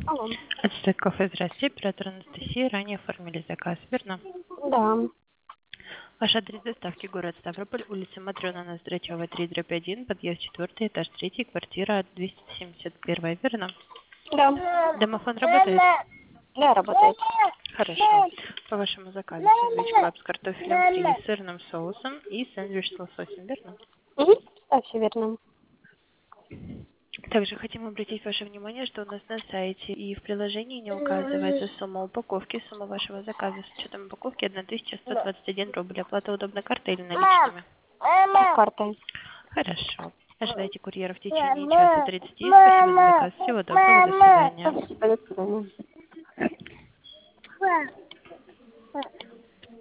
Алло. Отстой кофе, здравствуйте. Оператор Анастасия. Ранее оформили заказ, верно? Да. Ваш адрес доставки город Ставрополь, улица Матрёна, Ноздратёва, 3/1, подъезд 4, этаж 3, квартира 271, верно? Да. Домофон работает? Да, работает. Хорошо. По вашему заказу сэндвич клаб с картофелем фри и сырным соусом и сэндвич с лососем, верно? Угу. Да, все верно. Также хотим обратить ваше внимание, что у нас на сайте и в приложении не указывается сумма упаковки. Сумма вашего заказа с учетом упаковки 1121 рубль. Оплата удобной картой или наличными? Картой. Хорошо. Ожидайте курьера в течение часа 30. Спасибо за заказ. Всего доброго. До свидания. Спасибо, до свидания.